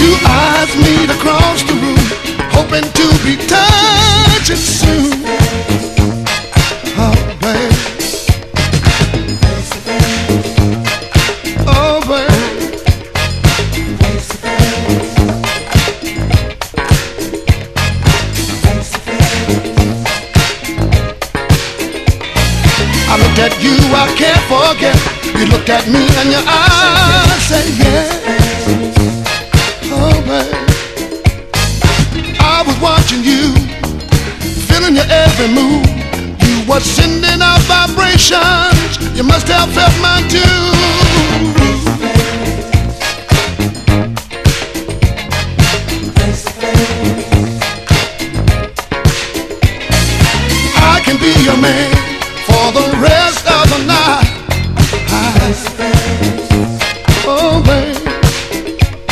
Two eyes meet across the room, hoping to be touching soon. Oh, babe. Oh, babe. I looked at you, I can't forget. You looked at me and your eyes said yes. Oh, babe. I was watching you, feeling your every move. You were sending out vibrations. You must have felt mine too.